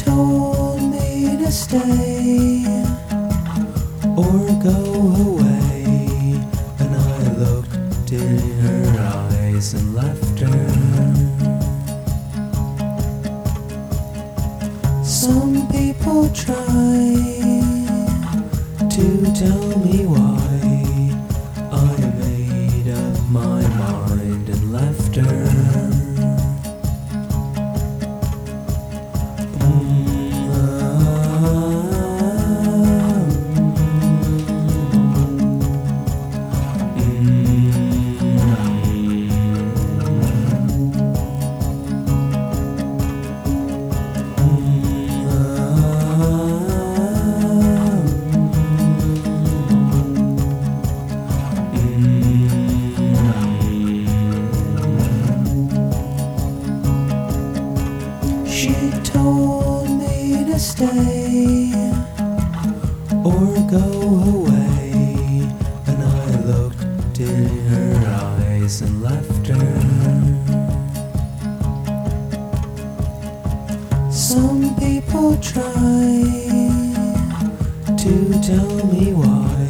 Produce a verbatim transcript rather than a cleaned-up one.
told me to stay or go away, and I looked in her eyes and left her. Some people try to tell me why I made up my mind and left her. She told me to stay or go away, and I looked in her eyes and left her. Some people try to tell me why